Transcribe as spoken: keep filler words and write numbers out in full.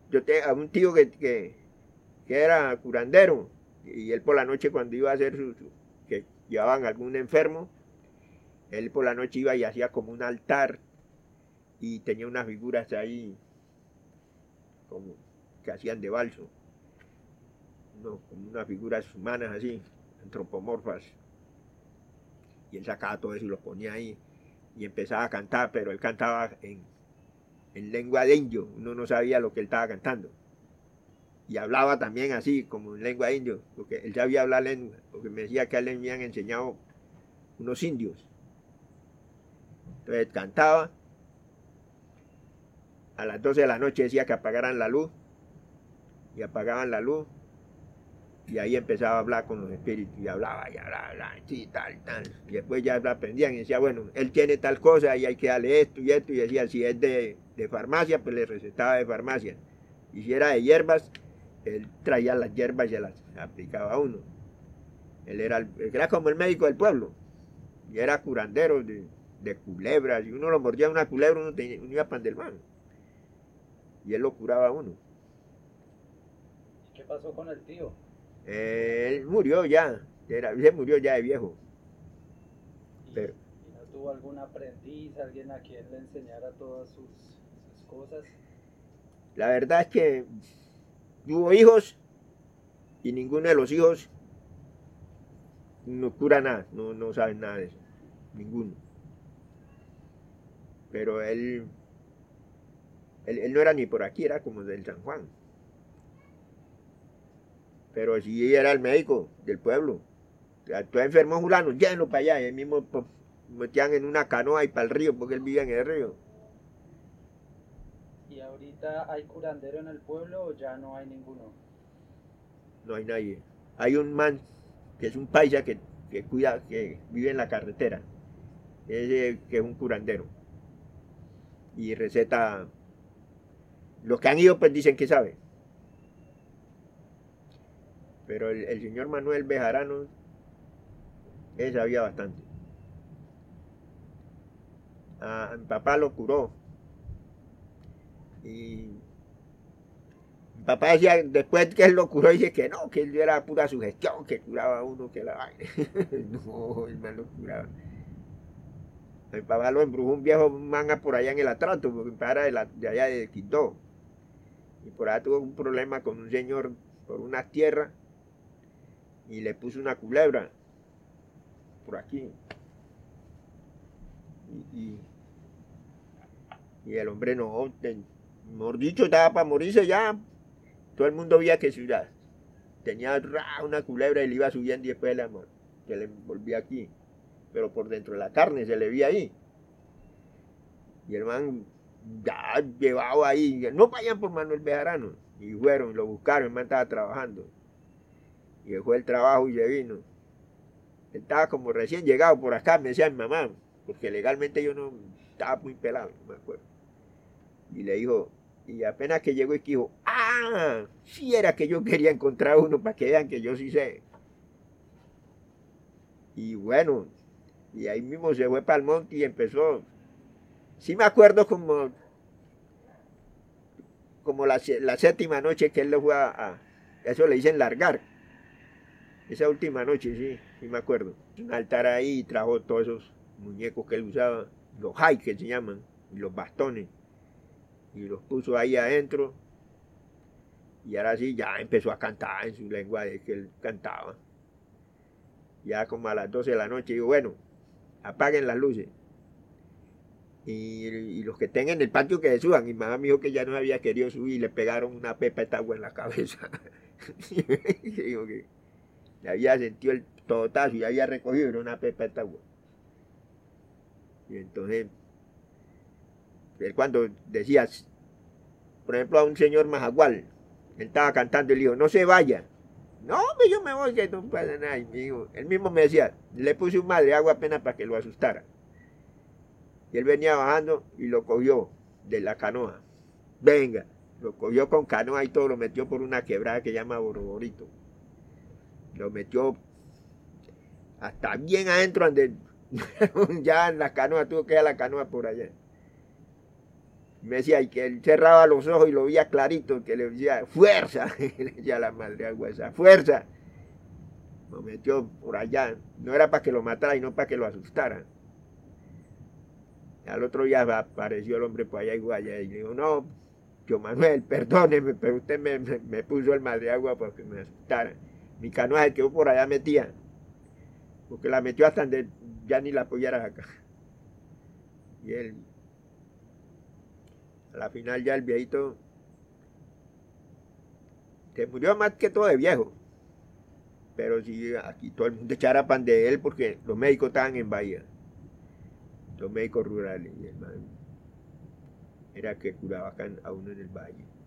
yo tengo un tío que, que, que era curandero, y él por la noche cuando iba a hacer su, su que llevaban algún enfermo, él por la noche iba y hacía como un altar y tenía unas figuras ahí como que hacían de balso, no, como unas figuras humanas así, antropomorfas, y él sacaba todo eso y lo ponía ahí y empezaba a cantar, pero él cantaba en, en lengua de indio, uno no sabía lo que él estaba cantando. Y hablaba también así, como en lengua de indio, porque él sabía hablar lengua, porque me decía que a él le habían enseñado unos indios. Entonces cantaba, a las doce de la noche decía que apagaran la luz, y apagaban la luz, y ahí empezaba a hablar con los espíritus, y hablaba, y hablaba, hablaba sí, tal, tal. Y después ya aprendían y decía, bueno, él tiene tal cosa, y hay que darle esto y esto, y decía, si es de, de farmacia, pues le recetaba de farmacia. Y si era de hierbas, él traía las hierbas y se las aplicaba a uno. Él era, era como el médico del pueblo, y era curandero de, de culebras, y uno lo mordía una culebra, uno, tenía, uno iba pan del man, y él lo curaba a uno. ¿Qué pasó con el tío? Eh, él murió ya, era, él murió ya de viejo, ¿Y, pero y no tuvo algún aprendiz, alguien a quien le enseñara todas sus, sus cosas? la verdad es que tuvo hijos y ninguno de los hijos no cura nada, no, no saben nada de eso, ninguno. Pero él, él, él no era ni por aquí, era como del San Juan. Pero sí era el médico del pueblo. Tú enfermo fulano, llévenlo para allá. Y él mismo pues, metían en una canoa y para el río, porque él vivía en el río. ¿Y ahorita hay curandero en el pueblo o ya no hay ninguno? No hay nadie. Hay un man que es un paisa que, que cuida, que vive en la carretera. Ese que es un curandero. Y receta. Los que han ido pues dicen que sabe. Pero el, el señor Manuel Bejarano, él sabía bastante. A, a mi papá lo curó. Y mi papá decía, después que él lo curó, dice que no, que él era pura sugestión, que curaba a uno, que la vaina. No, el man lo curaba. Mi papá lo embrujó un viejo manga por allá en el Atrato, porque mi papá era de, la, de allá de Quito. Y por allá tuvo un problema con un señor por unas tierras y le puso una culebra por aquí. Y, y, y el hombre no, mejor dicho, estaba para morirse ya. Todo el mundo veía que ciudad tenía ra, una culebra y le iba subiendo y después le, se le volvía aquí. Pero por dentro de la carne se le veía ahí. Y el man ya llevado ahí, no vayan por Manuel Bejarano. Y fueron, lo buscaron, el man estaba trabajando. Y dejó el trabajo y se vino. Él estaba como recién llegado por acá, me decía mi mamá, porque legalmente yo no estaba muy pelado, no me acuerdo. Y le dijo, y apenas que llegó y que dijo, ah, sí era que yo quería encontrar uno para que vean que yo sí sé. Y bueno, y ahí mismo se fue para el monte y empezó. Sí me acuerdo como, como la, la séptima noche que él le fue a, a, eso le dicen largar. Esa última noche, sí, sí me acuerdo. Un altar ahí y trajo todos esos muñecos que él usaba, los hay que se llaman, y los bastones. Y los puso ahí adentro. Y ahora sí, ya empezó a cantar en su lengua de que él cantaba. Ya como a las doce de la noche, digo, bueno, apaguen las luces. Y, y los que estén en el patio que se suban. Y mamá me dijo que ya no había querido subir y le pegaron una pepa de agua en la cabeza. Y digo que había sentido el totazo y había recogido era una pepa de agua. Y entonces, él cuando decía, por ejemplo, a un señor majagual, él estaba cantando y le dijo, no se vaya. No, yo me voy, que no pasa nada. Y me dijo, él mismo me decía, le puse un madre agua apenas para que lo asustara. Y él venía bajando y lo cogió de la canoa. Venga, lo cogió con canoa y todo, lo metió por una quebrada que llama Boroborito. Lo metió hasta bien adentro, donde ya en la canoa, tuvo que ir a la canoa por allá. Me decía, y que él cerraba los ojos y lo veía clarito, que le decía, fuerza, le decía a la madre agua esa, fuerza. Lo metió por allá, no era para que lo matara, sino para que lo asustara. Al otro día apareció el hombre por allá igual, y le dijo, no, yo Manuel, perdóneme, pero usted me, me, me puso el madre agua para que me asustara. Mi canoa se quedó por allá metida, porque la metió hasta donde ya ni la apoyara acá. Y él, a la final ya el viejito se murió más que todo de viejo. Pero sí, aquí todo el mundo echara pan de él porque los médicos estaban en Bahía. Los médicos rurales. Y el man era que curaba acá a uno en el valle.